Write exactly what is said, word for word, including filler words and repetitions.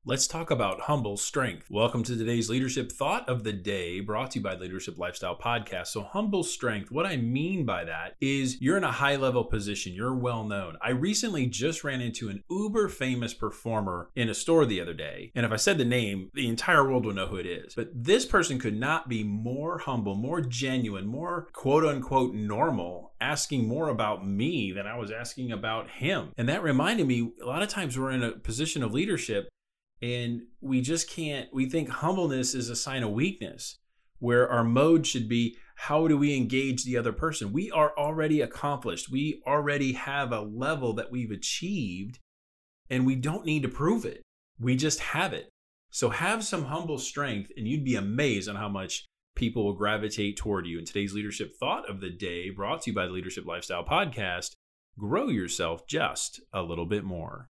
Let's talk about humble strength. Welcome to today's leadership thought of the day, brought to you by Leadership Lifestyle Podcast. So humble strength, what I mean by that is you're in a high level position. You're well known. I recently just ran into an uber famous performer in a store the other day. And if I said the name, the entire world will know who it is. But this person could not be more humble, more genuine, more quote unquote normal, asking more about me than I was asking about him. And that reminded me, a lot of times we're in a position of leadership and we just can't, we think humbleness is a sign of weakness, where our mode should be, how do we engage the other person? We are already accomplished. We already have a level that we've achieved, and we don't need to prove it. We just have it. So have some humble strength, and you'd be amazed on how much people will gravitate toward you. In today's leadership thought of the day, brought to you by the Leadership Lifestyle Podcast, grow yourself just a little bit more.